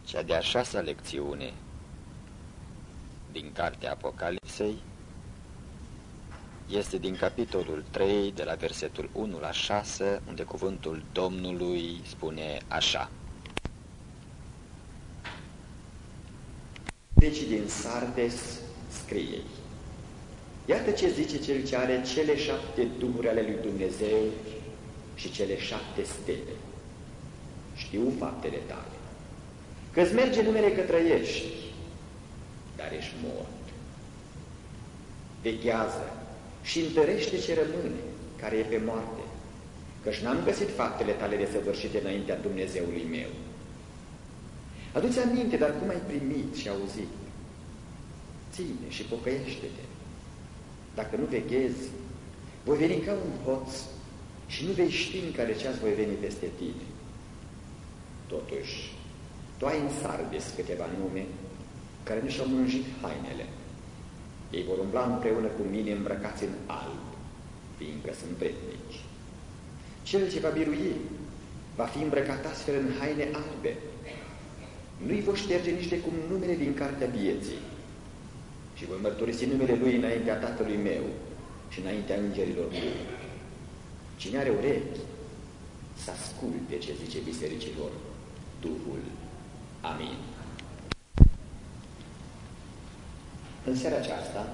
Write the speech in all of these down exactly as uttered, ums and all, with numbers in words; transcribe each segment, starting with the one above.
Cea de-a șasea lecțiune din Cartea Apocalipsei este din capitolul trei, de la versetul unu la șase, unde cuvântul Domnului spune așa. Deci din Sardes scrie: iată ce zice cel ce are cele șapte duhuri ale lui Dumnezeu și cele șapte stele. Știu faptele tale, că-ți merge numele că trăiești, dar ești mort. Veghează și întărește ce rămâne, care e pe moarte, căci n-am găsit faptele tale desăvârșite înaintea Dumnezeului meu. Adu-ți aminte, dar cum ai primit și auzit? Ține și pocăiește-te. Dacă nu veghezi, voi veni ca un hoț și nu vei ști în care ceas voi veni peste tine. Totuși, tu ai în Sardes câteva nume care nu și-au mânjit hainele. Ei vor umbla împreună cu mine îmbrăcați în alb, fiindcă sunt vrednici. Cel ce va birui va fi îmbrăcat astfel în haine albe. Nu-i voi șterge nici de cum numele din cartea vieții și voi mărturisi numele lui înaintea Tatălui meu și înaintea îngerilor lui. Cine are urechi, să asculte ce zice bisericilor Duhul. Amin. În seara aceasta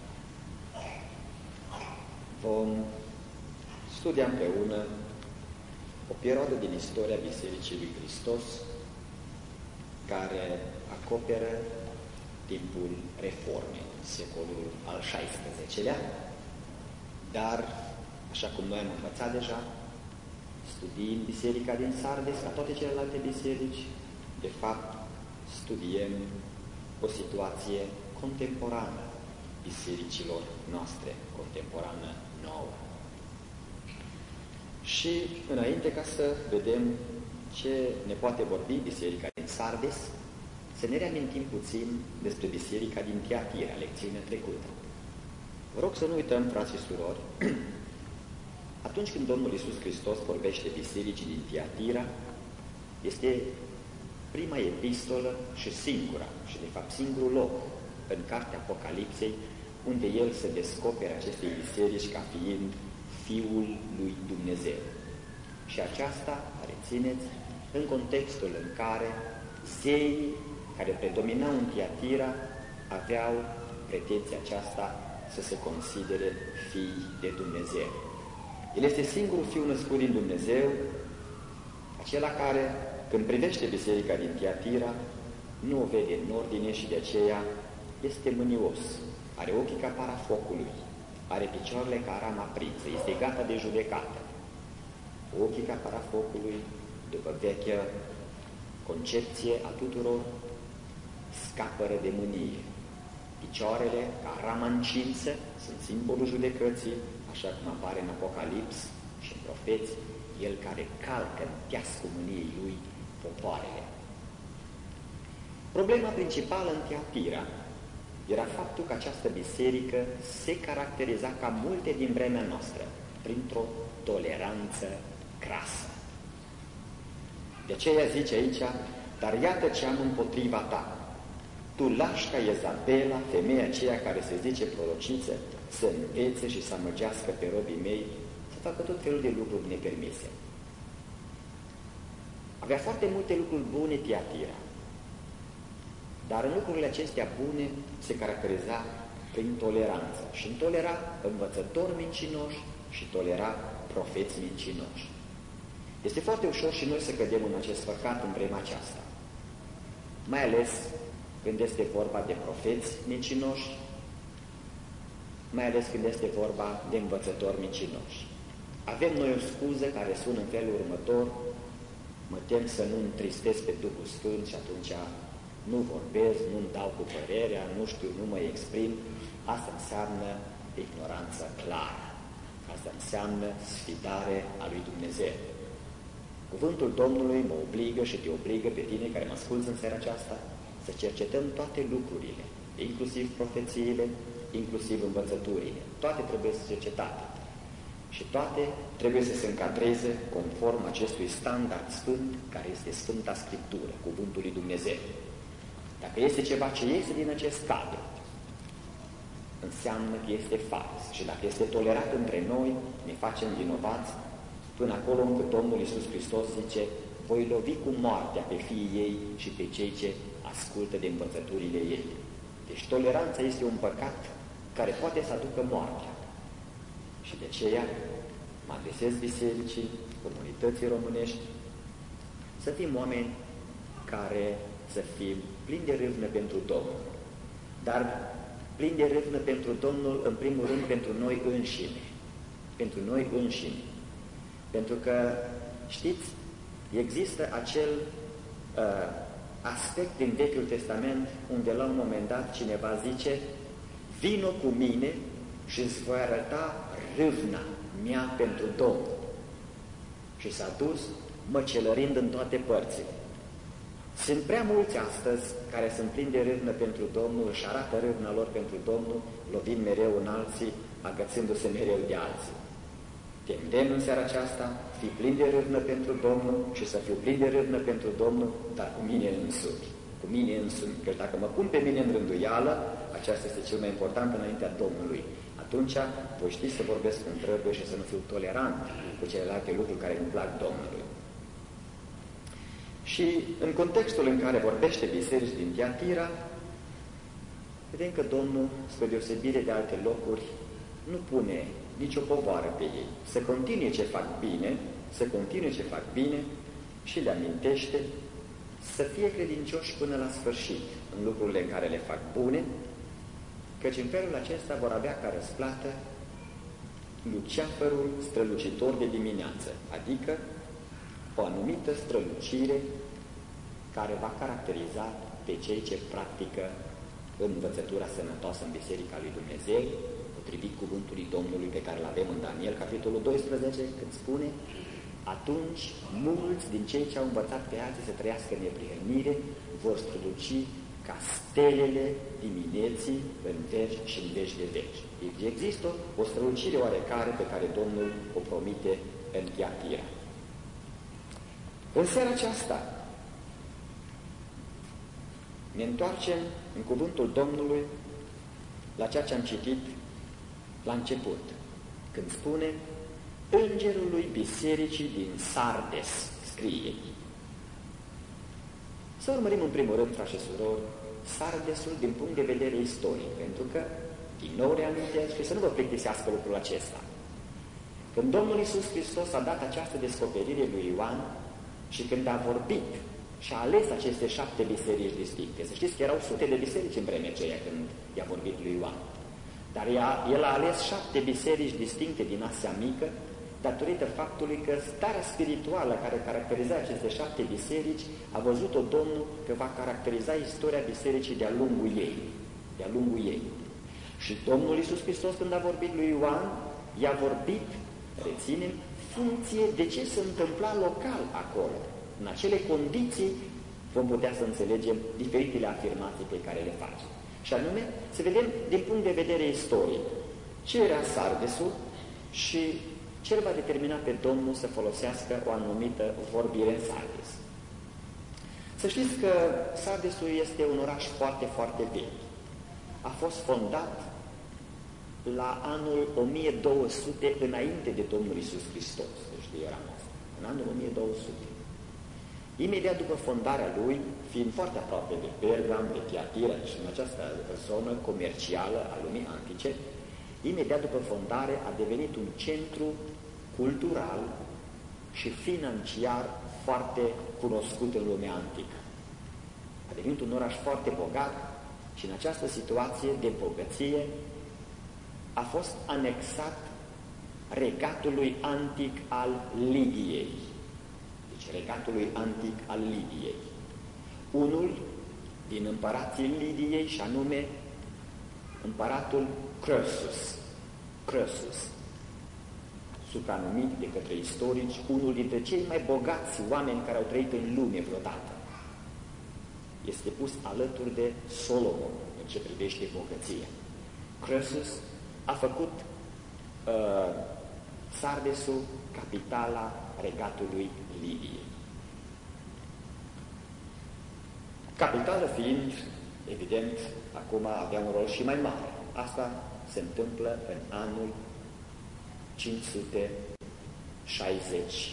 vom studia împreună o perioadă din istoria Bisericii lui Hristos care acoperă timpul Reformei, secolul al șaisprezecelea, dar, așa cum noi am învățat deja, studiind Biserica din Sardes, ca toate celelalte biserici, de fapt, studiem o situație contemporană bisericilor noastre, contemporană nouă. Și înainte ca să vedem ce ne poate vorbi Biserica din Sardes, să ne reamintim puțin despre Biserica din Tiatira, lecțiunea trecută. Vă rog să nu uităm, frați și surori, atunci când Domnul Iisus Hristos vorbește Bisericii din Tiatira, este prima epistolă și singura, și de fapt singurul loc în Cartea Apocalipsei unde El se descopere acestei biserici ca fiind Fiul lui Dumnezeu. Și aceasta, rețineți, în contextul în care zeii care predominau în Tiatira aveau pretenția aceasta să se considere fii de Dumnezeu. El este singurul Fiu născut din Dumnezeu, acela care, când privește biserica din Tiatira, nu o vede în ordine și de aceea este mânios, are ochii ca para focului, are picioarele ca rama aprinsă, este gata de judecată. Ochii ca para focului, după vechea concepție a tuturor, scapără de mânie. Picioarele, ca rama încinsă, sunt simbolul judecății, așa cum apare în Apocalips și în profeți, el care calcă în teascul mâniei lui popoarele. Problema principală în Tiatira era faptul că această biserică se caracteriza ca multe din vremea noastră printr-o toleranță crasă. De aceea zice aici: dar iată ce am împotriva ta. Tu lași ca Izabela, femeia aceea care se zice prorociță, să învețe și să amăgească pe robii mei să facă tot felul de lucruri nepermise. Avea foarte multe lucruri bune Tiatira, dar în lucrurile acestea bune se caracteriza prin toleranță și tolera învățători mincinoși și tolera profeți mincinoși. Este foarte ușor și noi să cădem în acest păcat în vremea aceasta, mai ales când este vorba de profeți mincinoși, mai ales când este vorba de învățători mincinoși. Avem noi o scuză care sună în felul următor: mă tem să nu întristez pe Duhul Sfânt și atunci nu vorbesc, nu-mi dau cu părerea, nu știu, nu mă exprim. Asta înseamnă ignoranță clară. Asta înseamnă sfidare a lui Dumnezeu. Cuvântul Domnului mă obligă și te obligă pe tine care mă asculți în seara aceasta să cercetăm toate lucrurile, inclusiv profețiile, inclusiv învățăturile. Toate trebuie să cercetate. Și toate trebuie să se încadreze conform acestui standard sfânt, care este Sfânta Scriptură, Cuvântul lui Dumnezeu. Dacă este ceva ce iese din acest cadru, înseamnă că este fals. Și dacă este tolerat între noi, ne facem vinovați până acolo încât Domnul Iisus Hristos zice: voi lovi cu moartea pe fiii ei și pe cei ce ascultă de învățăturile ei. Deci toleranța este un păcat care poate să aducă moartea. Și de aceea mă adresez bisericii, comunității românești, să fim oameni care să fim plini de râvnă pentru Domnul. Dar plini de râvnă pentru Domnul, în primul rând, pentru noi înșine. Pentru noi înșine. Pentru că, știți, există acel uh, aspect din Vechiul Testament unde la un moment dat cineva zice: vino cu mine și îți voi arăta râvna mea pentru Domnul. Și s-a dus măcelărind în toate părțile. Sunt prea mulți astăzi care sunt plini de râvnă pentru Domnul, își arată râvna lor pentru Domnul, lovind mereu în alții, agățându-se mereu de alții. Te îndemn în seara aceasta, fii plin de râvnă pentru Domnul și să fiu plin de râvnă pentru Domnul, dar cu mine însumi. Cu mine însumi, că dacă mă pun pe mine în rânduială, aceasta este cel mai important înaintea Domnului. Atunci voi ști să vorbesc cum trebuie și să nu fiu tolerant cu celelalte lucruri care îmi plac Domnului. Și în contextul în care vorbește biserici din Tiatira, vedem că Domnul, spre deosebire de alte locuri, nu pune nicio povară pe ei. Să continue ce fac bine, să continue ce fac bine și le amintește să fie credincioși până la sfârșit în lucrurile în care le fac bune, căci în felul acesta vor avea ca răsplată luceafărul strălucitor de dimineață, adică o anumită strălucire care va caracteriza pe cei ce practică învățătura sănătoasă în Biserica lui Dumnezeu, potrivit cuvântului Domnului pe care îl avem în Daniel, capitolul doisprezece, când spune: atunci mulți din cei ce au învățat pe alții să trăiască în neprihănire vor străluci ca stelele dimineții în veci și în veci de veci. Există o strălucire oarecare pe care Domnul o promite în Tiatira. În seara aceasta ne întoarcem în cuvântul Domnului la ceea ce am citit la început, când spune: îngerului bisericii din Sardes scrie. Să urmărim în primul rând, frați și surori, Sardesul din punct de vedere istoric, pentru că, din nou reamintesc, și să nu vă plictisească lucrul acesta. Când Domnul Iisus Hristos a dat această descoperire lui Ioan și când a vorbit și a ales aceste șapte biserici distincte, să știți că erau sute de biserici în vremea aceea când i-a vorbit lui Ioan, dar el a ales șapte biserici distincte din Asia Mică, datorită faptului că starea spirituală care caracteriza aceste șapte biserici, a văzut-o Domnul că va caracteriza istoria bisericii de-a lungul ei. De-a lungul ei. Și Domnul Iisus Hristos, când a vorbit lui Ioan, i-a vorbit, reținem, funcție de ce se întâmpla local acolo. În acele condiții vom putea să înțelegem diferitele afirmații pe care le face. Și anume, să vedem din punct de vedere istoric ce era Sardesul și ce va determina pe Domnul să folosească o anumită vorbire în Sardes. Să știți că Sardesul este un oraș foarte, foarte vechi. A fost fondat la anul o mie două sute înainte de Domnul Iisus Hristos. Deci de era asta. În anul o mie două sute. Imediat după fondarea lui, fiind foarte aproape de Pergam, de Tiatira și în această zonă comercială a lumii antice, imediat după fondare a devenit un centru cultural și financiar foarte cunoscut în lumea antică. A devenit un oraș foarte bogat și în această situație de bogăție a fost anexat regatului antic al Lidiei. Deci regatului antic al Lidiei. Unul din împărații Lidiei, și anume împăratul Croesus. Croesus, supranumit de către istorici unul dintre cei mai bogați oameni care au trăit în lume vreodată. Este pus alături de Solomon în ce privește bogăția. Croesus a făcut uh, Sardesul, capitala regatului Lidiei. Capitală fiind, evident, acum avea un rol și mai mare. Asta se întâmplă în anul cinci sute șaizeci,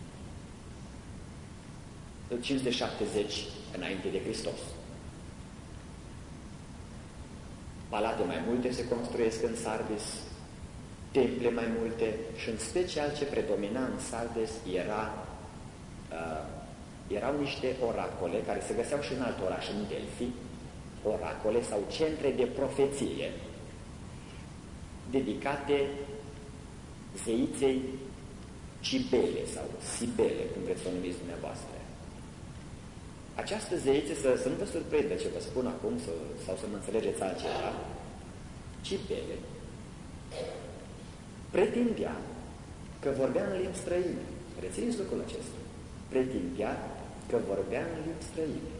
cinci sute șaptezeci înainte de Hristos. Palate mai multe se construiesc în Sardis, temple mai multe și în special ce predomina în Sardes era, uh, erau niște oracole care se găseau și în alt oraș, în Delphi, oracole sau centre de profeție dedicate zeiței Cibele sau Sibele, cum vreți să o numiți dumneavoastră. Această zeiță, să, să nu vă surprindă ce vă spun acum să, sau să mă înțelegeți altceva, Cibele pretindea că vorbea în limbi străine. Rețineți lucrul acesta. Pretindea că vorbea în limbi străine.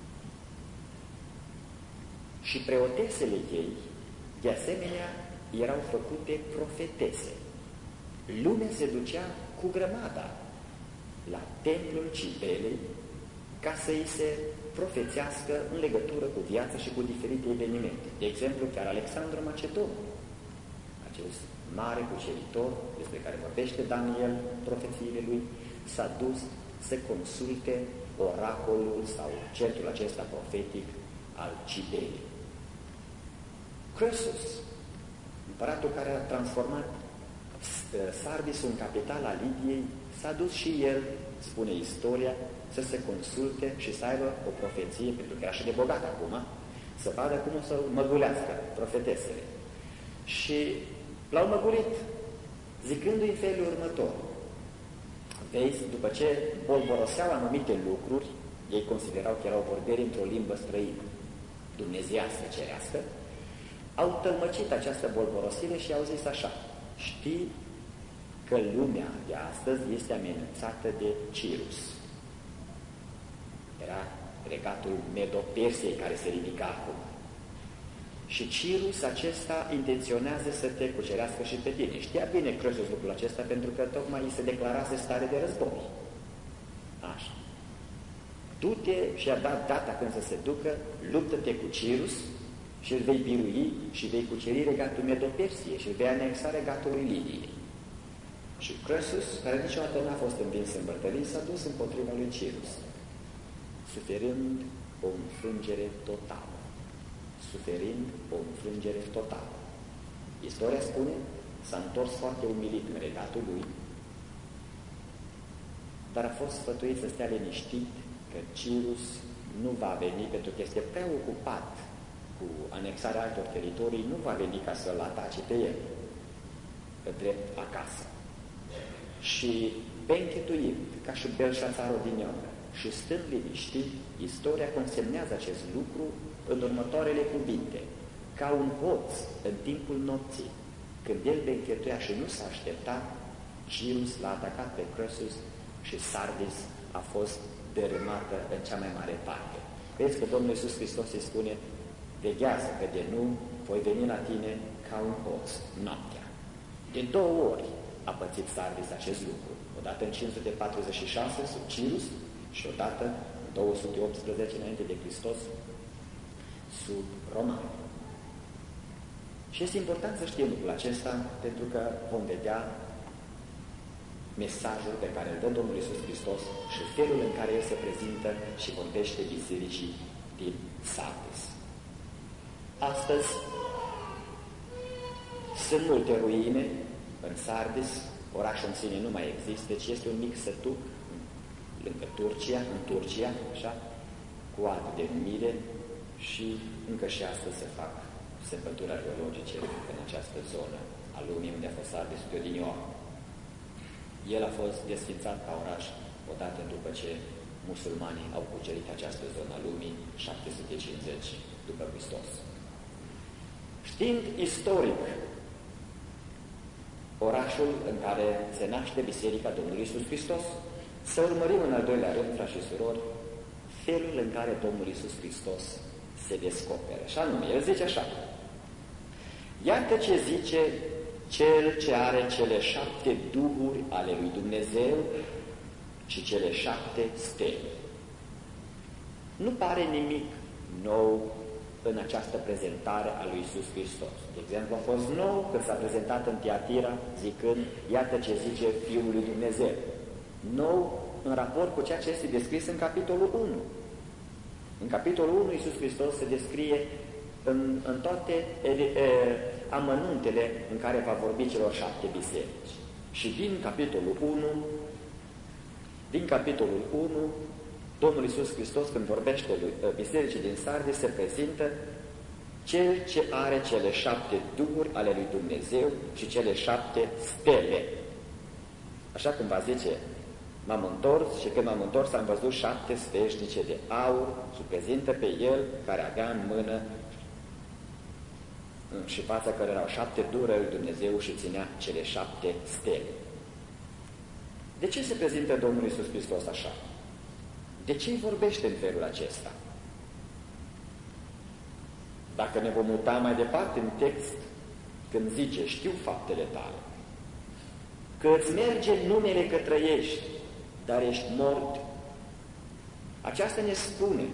Și preotesele ei, de asemenea, erau făcute profetese. Lumea se ducea cu grămada la templul Cibelei ca să îi se profețească în legătură cu viața și cu diferite evenimente. De exemplu, chiar Alexandru Macedonul, acel mare cuceritor despre care vorbește Daniel, profețiile lui, s-a dus să consulte oracolul sau centrul acesta profetic al Cibelei. Croesus, împăratul care a transformat Sardisul în capitala Lidiei, s-a dus și el, spune istoria, să se consulte și să aibă o profeție, pentru că era și de bogat acum, să vadă cum o să măgulească profetesele. Și l-au măgulit, zicându-i în felul următor. Vezi, după ce bolboroseau anumite lucruri, ei considerau că erau vorbiri într-o limbă străină, dumnezeiască, cerească, au tălmăcit această bolborosire și au zis așa: știi că lumea de astăzi este amenințată de Cirus. Era regatul Medo-Persiei care se ridica acum. Și Cirus acesta intenționează să te cucerească și pe tine. Știa bine Croesus lucrul acesta pentru că tocmai îi se declarase stare de război. Așa. Du-te și a dat data când să se ducă, luptă-te cu Cirus și îl vei birui și vei cuceri regatul Medo-Persiei și îl vei anexa regatului Lidiei. Și Croesus, care niciodată n-a fost învins în bătălii, s-a dus împotriva lui Cirus, suferind o înfrângere totală. Suferind o înfrângere totală. Istoria spune, s-a întors foarte umilit în regatul lui, dar a fost sfătuit să stea liniștit că Cirus nu va veni pentru că este prea ocupat cu anexarea altor teritorii, nu va veni ca să-l atace pe el drept acasă. Și benchetuind, ca și Belșațarul din Ioană, și stând liniștit, istoria consemnează acest lucru în următoarele cuvinte: ca un hoț în timpul nopții, când el benchetuia și nu s-a așteptat, Cirus l-a atacat pe Croesus și Sardis a fost dărâmată în cea mai mare parte. Vezi că Domnul Iisus Hristos îi spune: veghează că de nu voi veni la tine ca un hoț noaptea. De două ori a pățit Sardis acest lucru. Odată în cinci sute patruzeci și șase sub Cirus și odată în două sute optsprezece înainte de Hristos sub romani. Și este important să știm lucrul acesta pentru că vom vedea mesajul pe care îl dă Domnul Iisus Hristos și felul în care El se prezintă și vorbește bisericii din Sardis. Astăzi sunt multe ruine în Sardis, orașul în sine nu mai există, ci este un mic sătuc lângă Turcia, în Turcia, așa, cu apă de mire și încă și astăzi se fac săpături arheologice în această zonă a lumii unde a fost Sardisul de odinioară. El a fost desfințat ca oraș odată după ce musulmanii au cucerit această zonă a lumii, șapte sute cincizeci după Hristos. Știind istoric orașul în care se naște Biserica Domnului Iisus Hristos, să urmărim în al doilea rând, frați și surori, felul în care Domnul Iisus Hristos se descoperă. Și anume, El zice așa: iată ce zice cel ce are cele șapte duhuri ale lui Dumnezeu și cele șapte stele. Nu pare nimic nou în această prezentare a lui Iisus Hristos. De exemplu, a fost nou când s-a prezentat în Tiatira zicând, iată ce zice Fiul lui Dumnezeu. Nou în raport cu ceea ce este descris în capitolul unu. În capitolul unu Iisus Hristos se descrie în, în toate e, e, amănuntele în care va vorbi celor șapte biserici. Și din capitolul unu, din capitolul unu, Domnul Iisus Hristos, când vorbește lui bisericii din Sardis, se prezintă cel ce are cele șapte duhuri ale lui Dumnezeu și cele șapte stele. Așa cum va zice, m-am întors și când m-am întors am văzut șapte sfeșnice de aur și prezintă pe el care avea în mână și fața care erau șapte duhuri ale lui Dumnezeu și ținea cele șapte stele. De ce se prezintă Domnul Iisus Hristos așa? De ce îi vorbește în felul acesta? Dacă ne vom uita mai departe în text, când zice, știu faptele tale, că îți merge numele că trăiești, dar ești mort, aceasta ne spune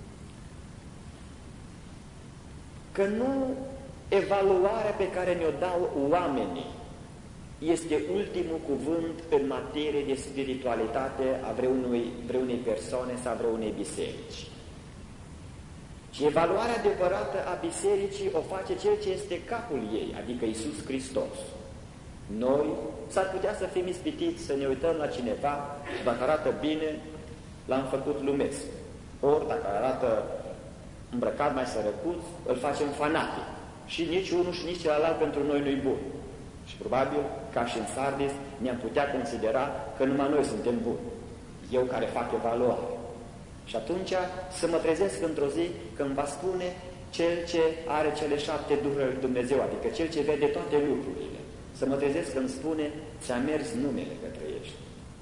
că nu evaluarea pe care ne-o dau oamenii este ultimul cuvânt în materie de spiritualitate a vreunui, vreunei persoane sau a vreunei biserici. Și evaluarea adevărată a bisericii o face cel ce este capul ei, adică Iisus Hristos. Noi s-ar putea să fim ispitiți să ne uităm la cineva și dacă arată bine, l-am făcut lumesc. Ori dacă arată îmbrăcat mai sărăcuț, îl facem fanatic. Și nici unul și nici celălalt pentru noi nu-i bun. Și probabil, ca și în Sardis, ne-am putea considera că numai noi suntem buni. Eu care fac evaluare. Și atunci să mă trezesc într-o zi când va spune cel ce are cele șapte duhuri ale lui Dumnezeu, adică cel ce vede toate lucrurile. Să mă trezesc când spune, ți-a mers numele că trăiești,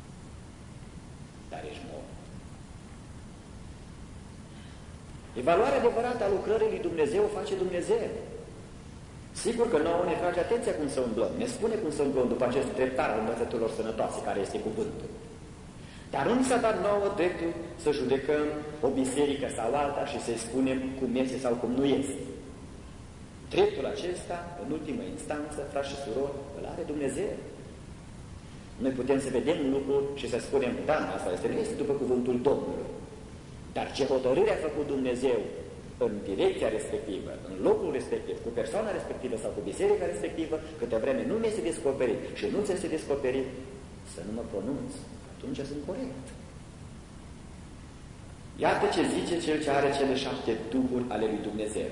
dar ești mort. Evaluarea adevărată a lucrării lui Dumnezeu o face Dumnezeu. Sigur că nouă ne trage atenția cum să umblăm, ne spune cum să umblăm după acest dreptar al învățăturilor sănătoase, care este cuvântul. Dar nu ni s-a dat nouă dreptul să judecăm o biserică sau alta și să-i spunem cum este sau cum nu este. Dreptul acesta, în ultimă instanță, frați și surori, îl are Dumnezeu. Noi putem să vedem un lucru și să spunem, da, asta este, nu este după cuvântul Domnului. Dar ce hotărâre a făcut Dumnezeu în direcția respectivă, în locul respectiv, cu persoana respectivă sau cu biserica respectivă, câte vreme nu mi este descoperit și nu ți este descoperit, să nu mă pronunț. Atunci sunt corect. Iată ce zice cel ce are cele șapte duhuri ale lui Dumnezeu.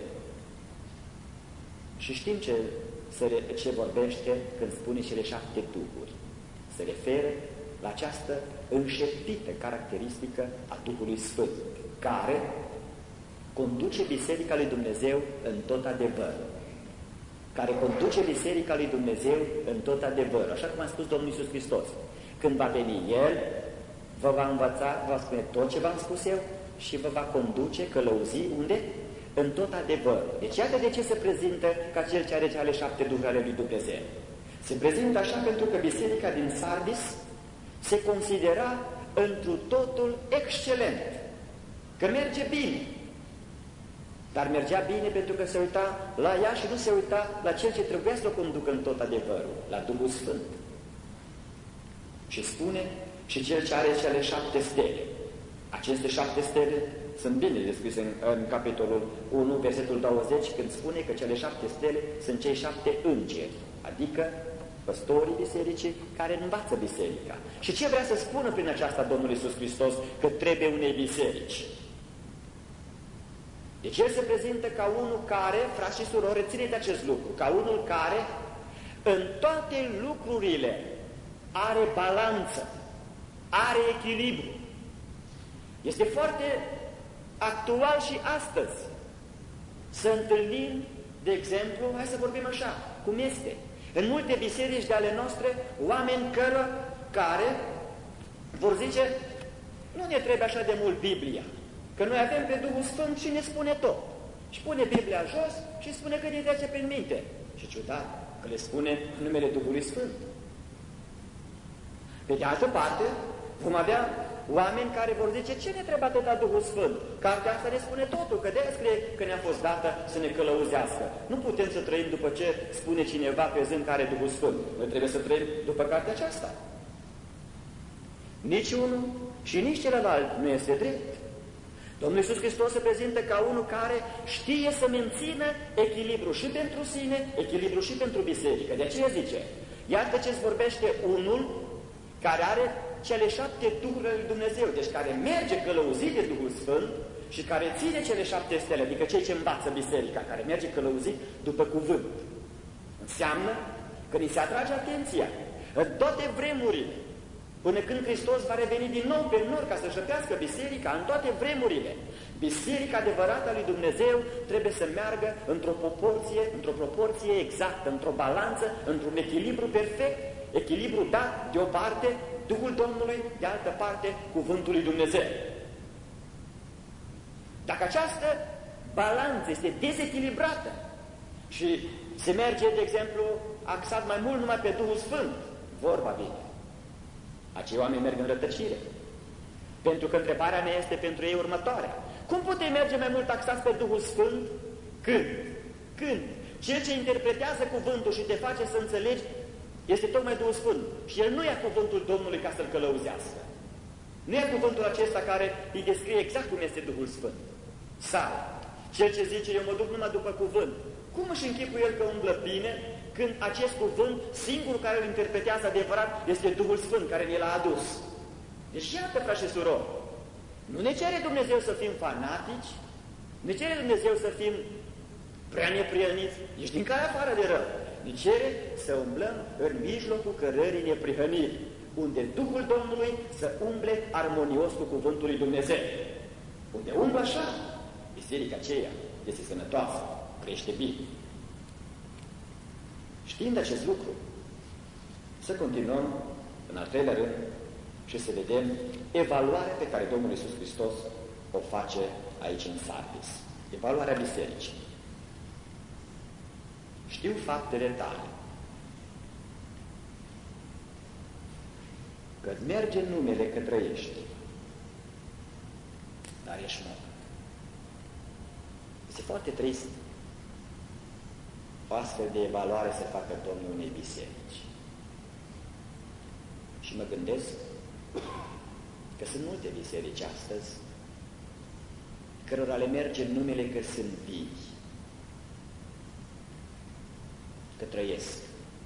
Și știm ce, ce vorbește când spune cele șapte duhuri. Se referă la această înșeptită caracteristică a Duhului Sfânt, care conduce Biserica lui Dumnezeu în tot adevărul. Care conduce Biserica lui Dumnezeu în tot adevărul. Așa cum a spus Domnul Iisus Hristos. Când va veni El, vă va învăța, vă va spune tot ce v-am spus eu și vă va conduce, călăuzi, unde? În tot adevărul. Deci iată de ce se prezintă ca cel ce are cele șapte duhuri ale lui Dumnezeu. Se prezintă așa pentru că biserica din Sardis se considera întru totul excelent, că merge bine. Dar mergea bine pentru că se uita la ea și nu se uita la cel ce trebuia să o conducă în tot adevărul, la Duhul Sfânt. Și spune, și cel ce are cele șapte stele. Aceste șapte stele sunt bine descrise în, în capitolul unu, versetul douăzeci, când spune că cele șapte stele sunt cei șapte îngeri, adică păstorii bisericii care învață biserica. Și ce vrea să spună prin aceasta Domnul Iisus Hristos că trebuie unei biserici? Deci El se prezintă ca unul care, frați și surori, rețineți acest lucru, ca unul care în toate lucrurile are balanță, are echilibru. Este foarte actual și astăzi să întâlnim, de exemplu, hai să vorbim așa, cum este. În multe biserici de ale noastre, oameni cără, care vor zice, nu ne trebuie așa de mult Biblia, că noi avem pe Duhul Sfânt și ne spune tot. Și pune Biblia jos și spune că ne trece prin minte. Și ciudat, dacă le spune în numele Duhului Sfânt. Pe de altă parte, vom avea oameni care vor zice, ce ne trebuie atâta Duhul Sfânt? Cartea asta ne spune totul, că de-aia scrie că ne-a fost dată să ne călăuzească. Nu putem să trăim după ce spune cineva pe zi în care Duhul Sfânt. Noi trebuie să trăim după cartea aceasta. Nici unul și nici celălalt nu este drept. Domnul Iisus Hristos se prezintă ca unul care știe să mențină echilibru și pentru sine, echilibru și pentru biserică. De aceea zice, iată ce-ți vorbește unul care are cele șapte Duhuri ale lui Dumnezeu, deci care merge călăuzit de Duhul Sfânt și care ține cele șapte stele, adică cei ce învață biserica, care merge călăuzit după cuvânt. Înseamnă că ni se atrage atenția în toate vremurile, până când Hristos va reveni din nou pe nor ca să-și răpească biserica, în toate vremurile. Biserica adevărată a lui Dumnezeu trebuie să meargă într-o proporție, într-o proporție exactă, într-o balanță, într-un echilibru perfect, echilibru dat de o parte Duhul Domnului, de altă parte Cuvântul lui Dumnezeu. Dacă această balanță este dezechilibrată și se merge, de exemplu, axat mai mult numai pe Duhul Sfânt, vorba bine, acei oameni merg în rătăcire. Pentru că întrebarea mea este pentru ei următoarea. Cum putem merge mai mult axați pe Duhul Sfânt? Când? Când? Cel ce interpretează cuvântul și te face să înțelegi este tocmai Duhul Sfânt. Și el nu ia cuvântul Domnului ca să-l călăuzească. Nu ia cuvântul acesta care îi descrie exact cum este Duhul Sfânt. Sau, cel ce zice, eu mă duc numai după cuvânt. Cum își închipă el că umblă bine când acest cuvânt, singurul care îl interpretează adevărat, este Duhul Sfânt care ne l-a adus? Deci iată, frați și surori, nu ne cere Dumnezeu să fim fanatici, ne cere Dumnezeu să fim prea neprihăniți, ești din care afară de rău. Ne cere să umblăm în mijlocul cărării neprihăniri, unde Duhul Domnului să umble armonios cu cuvântul lui Dumnezeu. Unde umblă așa, biserica aceea este sănătoasă, crește bine. Știind acest lucru, să continuăm în al treilea rând și să vedem evaluarea pe care Domnul Iisus Hristos o face aici în Sardis. Evaluarea bisericii. Știu faptele tale, că merge numele că trăiești, dar ești mort. Este foarte trist o astfel de evaluare să facă Domnul unei biserici. Și mă gândesc că sunt multe biserici astăzi cărora le merge numele că sunt vii, că trăiesc,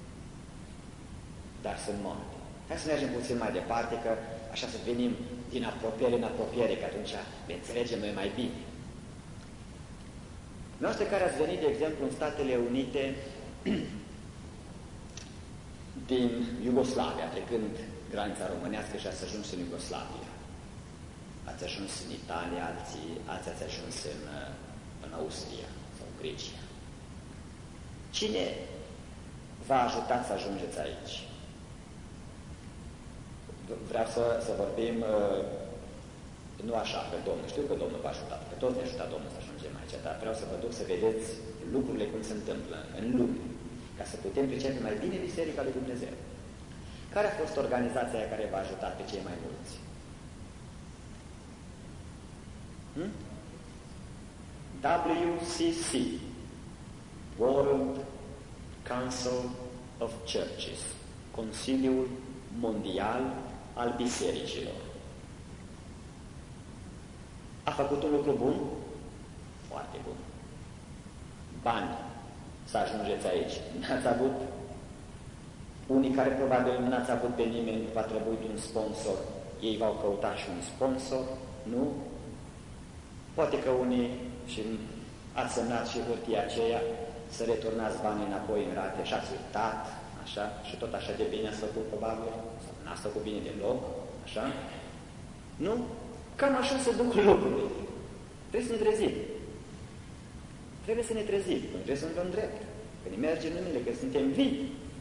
dar sunt morte. Hai să mergem puțin mai departe, că așa să venim din apropiere în apropiere, că atunci le înțelegem noi mai bine. Noastră care ați venit, de exemplu, în Statele Unite din Iugoslavia, trecând granița românească și ați ajuns în Iugoslavia. Ați ajuns în Italia, alții, alții ați ajuns în, în Austria sau Grecia. Cine v-a ajutat să ajungeți aici? Vreau să, să vorbim nu așa, pe Domnul. Știu că Domnul v-a ajutat, că toți ne-a ajutat Domnul să ajungem aici, dar vreau să vă duc să vedeți lucrurile cum se întâmplă în lume, ca să putem pricepe mai bine Biserica lui Dumnezeu. Care a fost organizația care v-a ajutat pe cei mai mulți? Hmm? W C C, World Council of Churches, Consiliul Mondial al Bisericilor. A făcut un lucru bun? Foarte bun. Bani să ajungeți aici. N-ați avut unii care probabil n-ați avut pe nimeni, v-a trebuit un sponsor, ei v-au căutat și un sponsor, nu? Poate că unii și ați semnat și hârtia aceea să returnați banii înapoi în rate și ați uitat, așa, și tot așa de bine ați făcut probabil, sau n-ați făcut bine deloc, așa? Nu? Cam așa se duc lucrurile. Trebuie să ne trezim. Trebuie să ne trezim, nu trebuie să ne dăm drept. Că ne merge numele, că suntem vii.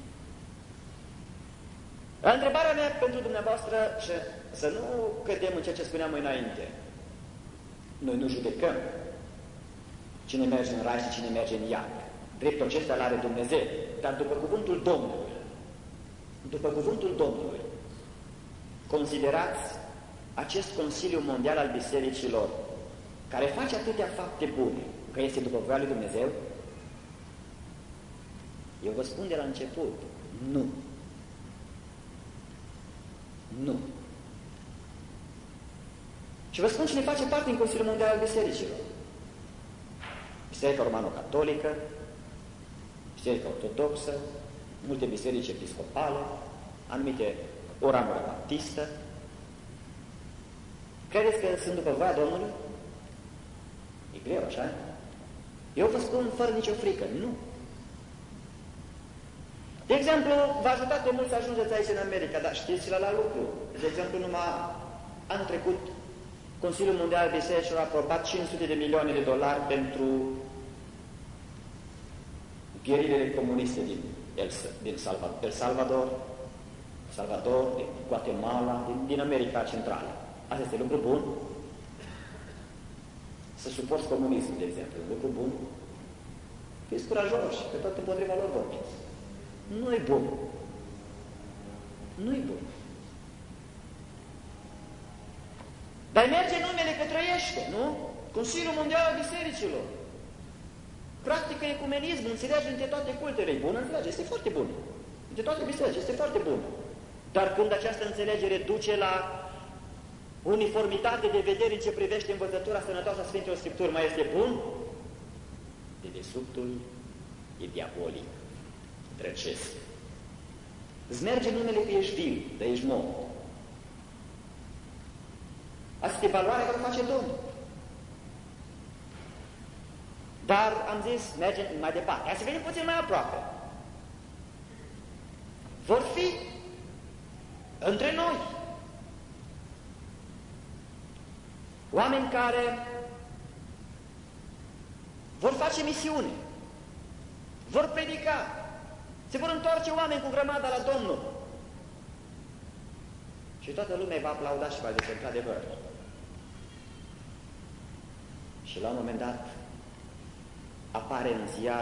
La întrebarea mea pentru dumneavoastră, și să nu cădem în ceea ce spuneam mai înainte. Noi nu judecăm cine merge în rai și cine merge în iad. Dreptul acesta îl are Dumnezeu, dar după cuvântul Domnului, după cuvântul Domnului, considerați acest Consiliu Mondial al Bisericilor, care face atâtea fapte bune, că este după voia lui Dumnezeu? Eu vă spun de la început, nu. Nu. Și vă spun cine face parte din Consiliul Mondial al Bisericilor. Biserica Romano-Catolică, Biserica Ortodoxă, multe biserici episcopale, anumite o ramură baptistă. Credeți că sunt după voia Domnului? E greu, așa? Eu vă spun fără nicio frică, nu. De exemplu, v-a ajutat de mult să ajungeți aici în America, dar știți și la, la lucru. De exemplu, numai anul trecut, Consiliul Mondial al Bisericilor a aprobat cinci sute de milioane de dolari pentru gherilele comuniste din El, din Salvador, El Salvador, Salvador, din Guatemala, din, din America Centrală. Asta este lucru bun? Să suporți comunismul, de exemplu, lucru bun? Fiți curajoși, că tot împotriva lor vorbiți. Nu-i bun. Nu-i bun. Dar merge numele că trăiește, nu? Consiliul Mondial al Bisericilor. Practică ecumenismul, înțelege între toate cultele. E bună, înțelege, este foarte bună. Între toate bisericile, este foarte bună. Dar când această înțelegere duce la uniformitate de vedere în ce privește învățătura sănătoasă a Sfintelor Scripturi, mai este bun? Dedesubtul e diabolic, drăcesc. Îți merge numele că ești viu, dar ești mort. Asta este valoarea care o face Domnul. Dar am zis, mergem mai departe. Hai să venim puțin mai aproape. Vor fi între noi oameni care vor face misiune, vor predica, se vor întoarce oameni cu grămada la Domnul. Și toată lumea va aplauda și va zice, într-adevăr. Și la un moment dat apare în ziar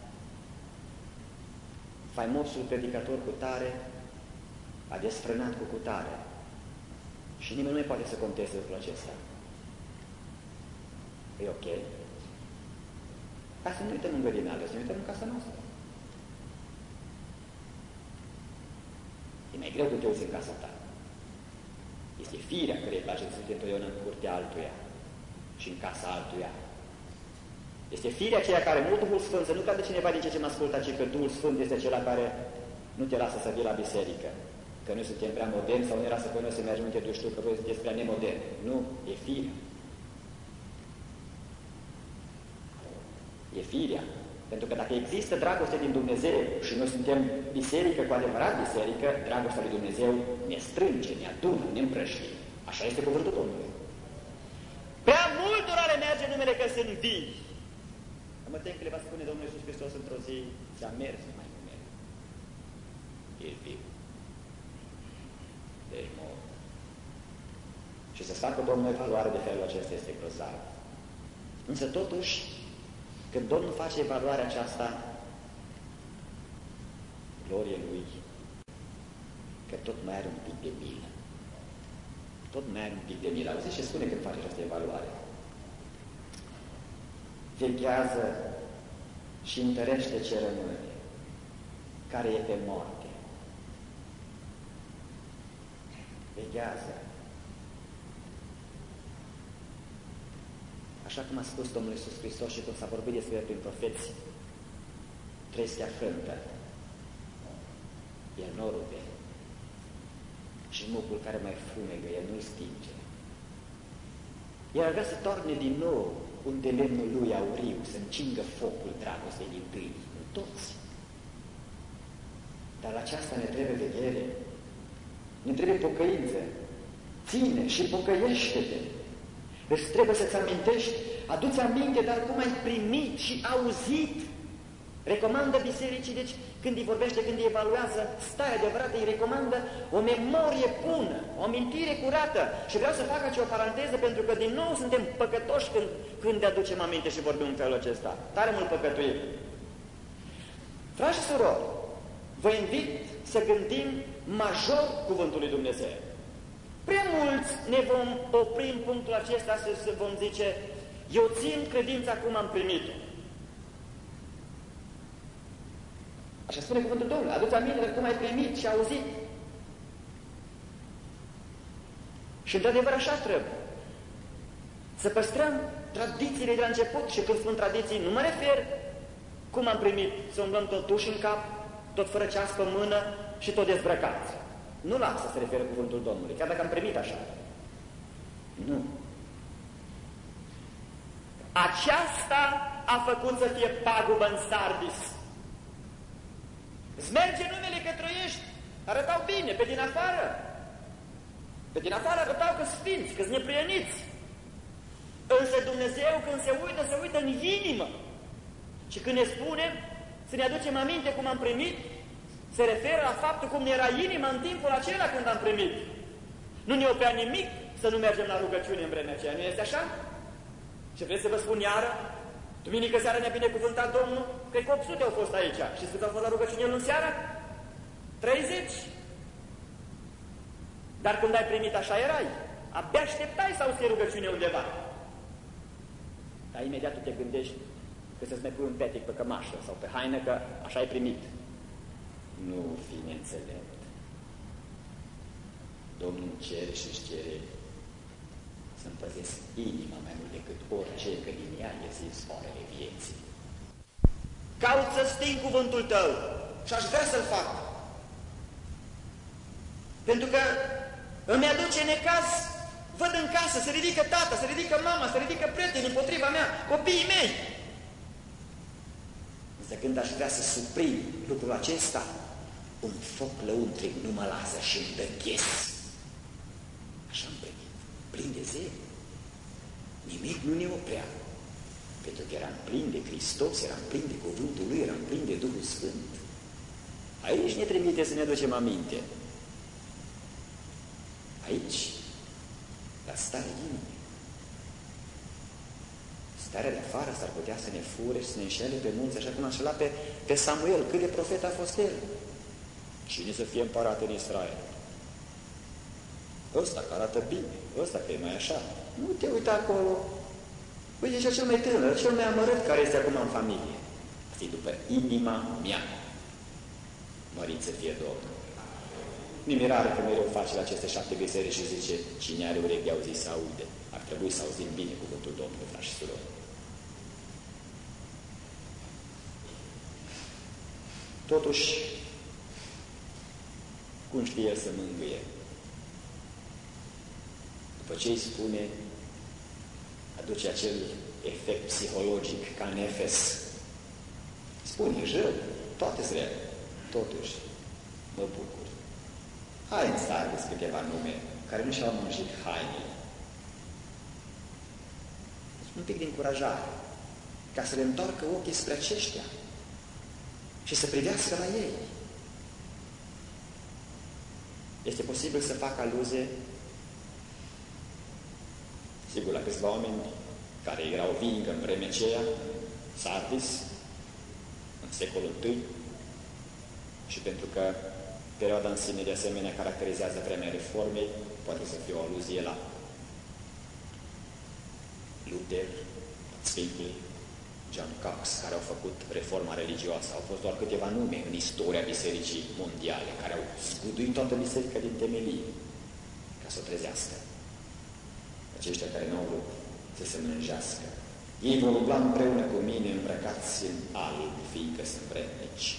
faimosul predicator cu tare a desfrânat cu cutare. Și nimeni nu mai poate să conteste lucrul acesta. E ok. Ca să nu uităm în grădinală, să ne uităm în casa noastră. E mai greu de te uiți în casa ta. Este firea care îi place să fie întotdeauna în curtea altuia și în casa altuia. Este firea aceea care mult Duhul Sfânt, să nu crede cineva din ce ce mă ascultă, ci că Duhul Sfânt este acela care nu te lasă să vii la biserică. Că noi suntem prea moderni sau ne lasă pe noi să mergem, nu te duci tu, că voi sunteți prea nemoderni. Nu, e firea. E firea. Pentru că dacă există dragoste din Dumnezeu și noi suntem biserică, cu adevărat biserică, dragostea lui Dumnezeu ne strânge, ne adună, ne împrăștie. Așa este cuvântul Domnului. Prea multora le merge numele că sunt vii. Mă tem că le va spune Domnul Iisus Hristos într-o zi, ți-a mers mai cu mine. Ești viu. Ești mort. Și să facă Domnul evaluare de felul acesta este grozav. Însă totuși, când Domnul face evaluarea aceasta, glorie Lui, că tot mai are un pic de milă. Tot mai are un pic de milă. Auziți ce spune când face această evaluare? Veghează și întărește ce rămâne, care e pe moarte. Veghează. Așa cum a spus Domnul Iisus Hristos și cum s-a vorbit despre prin profeți, trestea frântă, el nu rupe, și mucul care mai fumegă, el nu-l stinge. El ar vrea să toarne din nou unde lemnul lui auriu, să încingă focul dragostei din tâi, în toți. Dar la aceasta ne trebuie vedere, ne trebuie pocăință. Ține și pocăiește-te. Deci trebuie să-ți amintești, adu-ți aminte, dar cum ai primit și auzit. Recomandă bisericii, deci când îi vorbește, când îi evaluează starea adevărată, îi recomandă o memorie bună, o amintire curată. Și vreau să fac aici o paranteză, pentru că din nou suntem păcătoși când, când ne aducem aminte și vorbim în felul acesta. Tare mult păcătuim. Frați și surori, vă invit să gândim major cuvântul lui Dumnezeu. Prea mulți ne vom opri în punctul acesta să vom zice, eu țin credința cum am primit-o. Așa spune cuvântul Domnului, aduți aminte cum ai primit și auzit. Și într-adevăr așa trebuie. Să păstrăm tradițiile de la început și când spun tradiții, nu mă refer cum am primit, să umblăm tot duși în cap, tot fără ceas pe mână și tot dezbrăcați. Nu la asta se referă cuvântul Domnului, chiar dacă am primit așa. Nu. Aceasta a făcut să fie pagubă în Sardis. Îți merge numele că trăiești, arătau bine, pe din afară. Pe din afară arătau că sfinți, că-s neprieniți. Însă Dumnezeu când se uită, se uită în inimă. Și când ne spune să ne aducem aminte cum am primit, se referă la faptul cum ne era inima în timpul acela când am primit. Nu ne oprea nimic să nu mergem la rugăciune în vremea aceea, nu este așa? Și vreți să vă spun iară, duminică seara ne-a binecuvântat Domnul, cred că opt sute au fost aici. Și cât au fost la rugăciune în seara? treizeci. Dar când ai primit așa erai, abia așteptai să auzi rugăciune undeva. Dar imediat tu te gândești că să-ți mai pui un petic pe cămașă sau pe haină, că așa ai primit. Nu fi neînțelept. Domnul cere și-și cere să-mi păzesc inima mai mult decât orice, că din ea iese izvoarele vieții. Caut să sting cuvântul tău și aș vrea să-l fac. Pentru că îmi aduce necaz, văd în casă, se ridică tata, se ridică mama, se ridică prietenii împotriva mea, copiii mei. Însă când aș vrea să suprim lucrul acesta, un foc lăuntric nu mă lasă și îmi dă ghes. Așa am primit, plin de zel. Nimic nu ne oprea. Pentru că eram plin de Hristos, eram plin de cuvântul Lui, eram plin de Duhul Sfânt. Aici ne trimite să ne aducem aminte. Aici, la starea inimii. Starea de afară s-ar putea să ne fure și să ne înșele pe munți, așa cum a înșelat pe, pe Samuel. Cât de profet a fost el? Cine să fie împărat în Israel? Ăsta că arată bine, ăsta că e mai așa. Nu te uita acolo. Uite, și cel mai tânăr, cel mai amărât care este acum în familie. Fii după inima mea. Mărit să fie Domnul. Nu-i mirare că mereu face la aceste șapte biserici și zice, cine are urechi de auzit să aude. Ar trebui să auzim bine cuvântul Domnului, frați și surori. Totuși, cum știe El să mângâie? După ce îi spune, aduce acel efect psihologic ca în Efes. Spune, jău, toate-s rele. Totuși, mă bucur. Hai în Sardis câteva nume care nu și-au mânjit hainele. Un pic de încurajare, ca să le întoarcă ochii spre aceștia și să privească la ei. Este posibil să facă aluzie, sigur, la câțiva oameni care erau vingă în vremea aceea, Sardis, în secolul întâi, și pentru că perioada în sine de asemenea caracterizează vremea Reformei, poate să fie o aluzie la Luther, Zwingli, John Cox, care au făcut reforma religioasă. Au fost doar câteva nume în istoria Bisericii Mondiale, care au zguduit toată biserica din temelii ca să o trezească. Aceștia care nu au vrut să se mânjească. Ei vor umbla împreună cu mine îmbrăcați în alb, fiindcă sunt vrednici.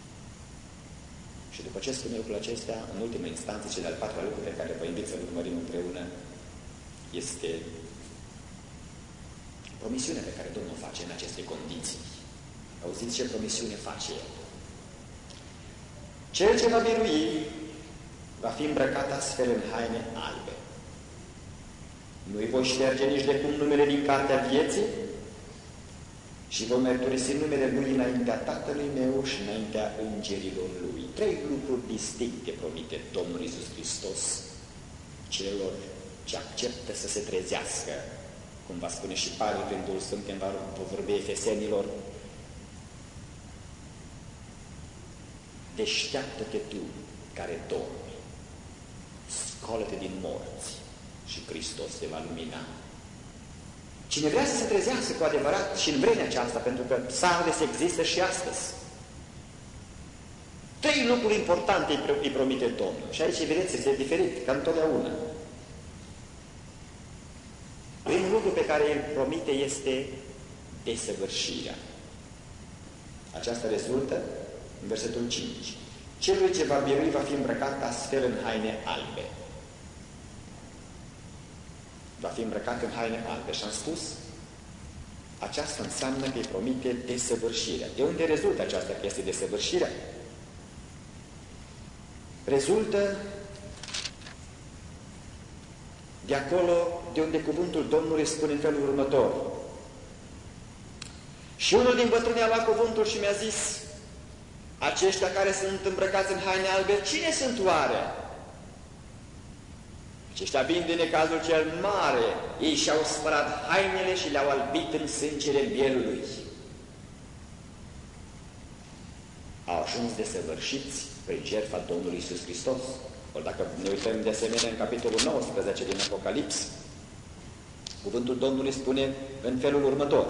Și după ce spune lucrul acestea, în ultima instanță, cel de-al patrulea lucru pe care vă invit să-l urmărim împreună, este promisiunea pe care Domnul o face în aceste condiții. Auziți ce promisiune face El? Cel ce va birui va fi îmbrăcat astfel în haine albe. Nu-i voi șterge nici de cum numele din cartea vieții și vom mărturisi numele Lui înaintea Tatălui meu și înaintea îngerilor Lui. Trei lucruri distincte promite Domnul Iisus Hristos celor ce acceptă să se trezească, cum va spune și Pavel prin Duhul Sfânt când va vorbi efesenilor. deșteaptă-te tu, care dormi, scoală-te din morți și Hristos te va lumina. Cine vrea să se trezească cu adevărat și în vremea aceasta, pentru că Sardes există și astăzi. Trei lucruri importante îi promite Domnul. Și aici, vedeți, este diferit, ca întotdeauna. Primul lucru pe care îl promite este desăvârșirea. Aceasta rezultă în versetul cinci. Celui ce va birui va fi îmbrăcat astfel în haine albe. Va fi îmbrăcat în haine albe. Și am spus, aceasta înseamnă că îi promite desăvârșirea. De unde rezultă aceasta că este desăvârșirea? Rezultă de acolo de unde cuvântul Domnului spune în felul următor. Și unul din bătrâni a luat cuvântul și mi-a zis, aceștia care sunt îmbrăcați în haine albe, cine sunt oare? Aceștia vin din necazul cel mare, ei și-au spălat hainele și le-au albit în sângele mielului. Au ajuns desăvârșiți prin jertfa Domnului Iisus Hristos. Ori dacă ne uităm de asemenea în capitolul nouăsprezece din Apocalips, cuvântul Domnului spune în felul următor.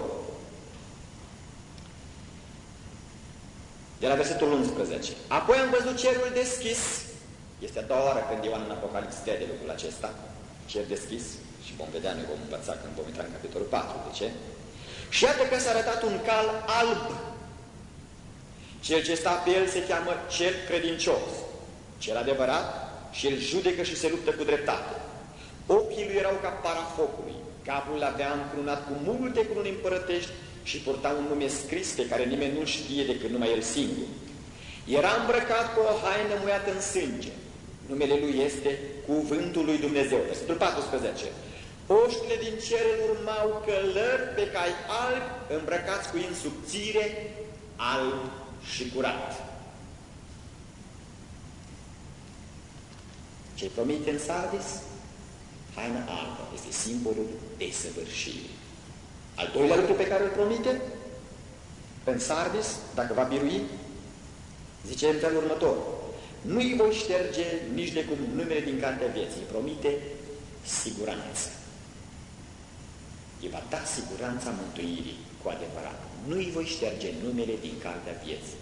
De la versetul unsprezece. Apoi am văzut cerul deschis. Este a doua oară când Ioan în Apocalips vede lucrul acesta. Cer deschis. Și vom vedea, noi vom învăța când vom intra în capitolul patru. De ce? Și iată că s-a arătat un cal alb. Cel ce sta pe el se cheamă cel credincios, cel adevărat, și el judecă și se luptă cu dreptate. Ochii lui erau ca para focului, capul îl avea încununat cu multe cununi împărătești și purta un nume scris pe care nimeni nu știe decât numai el singur. Era îmbrăcat cu o haină muiată în sânge. Numele lui este Cuvântul lui Dumnezeu. Versetul paisprezece. Oștile din cer îl urmau călări pe cai albi, îmbrăcați cu in subțire, alb și curat. Ce-i promite în Sardes? Haina albă este simbolul desăvârșirii. Al doilea lucru pe care îl promite în Sardes, dacă va birui, zice în felul următor. Nu-i voi șterge nici de cum numele din cartea vieții. Îi promite siguranță. Îi va da siguranța mântuirii cu adevărat. Nu-i voi șterge numele din cartea vieții.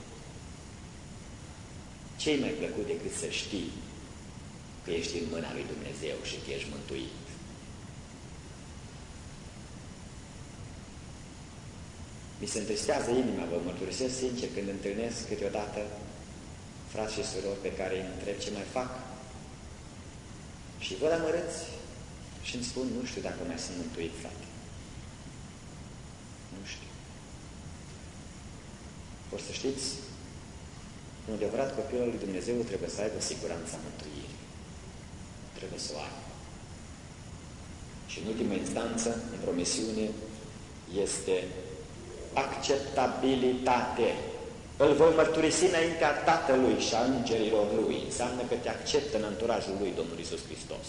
Ce-i mai plăcut decât să știi că ești în mâna lui Dumnezeu și că ești mântuit? Mi se întristează inima, vă mărturisesc sincer, când întâlnesc câteodată frați și surori pe care îi întreb ce mai fac și văd amărâți și îmi spun, nu știu dacă mai sunt mântuit, frate. Nu știu. O să știți, un adevărat copil al lui Dumnezeu trebuie să aibă siguranța mântuirii. Trebuie să o aibă. Și în ultima instanță, în promisiune, este acceptabilitate. Îl voi mărturisi înaintea Tatălui și a îngerilor Lui. Înseamnă că te acceptă în anturajul Lui Domnul Iisus Hristos.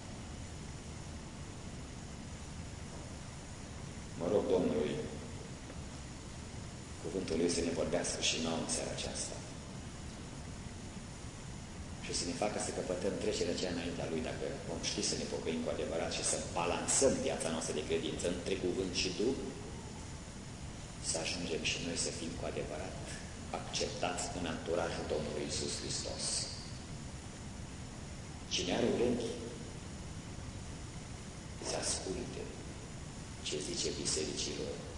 Mă rog Domnului, cuvântul Lui să ne vorbească și nouă în seara aceasta. Și să ne facă să căpătăm trecerea aceea înaintea Lui, dacă vom ști să ne pocăim cu adevărat și să balansăm viața noastră de credință între cuvânt și Duh, să ajungem și noi să fim cu adevărat acceptați în anturajul Domnului Iisus Hristos. Cine are urechi, să asculte ce zice bisericilor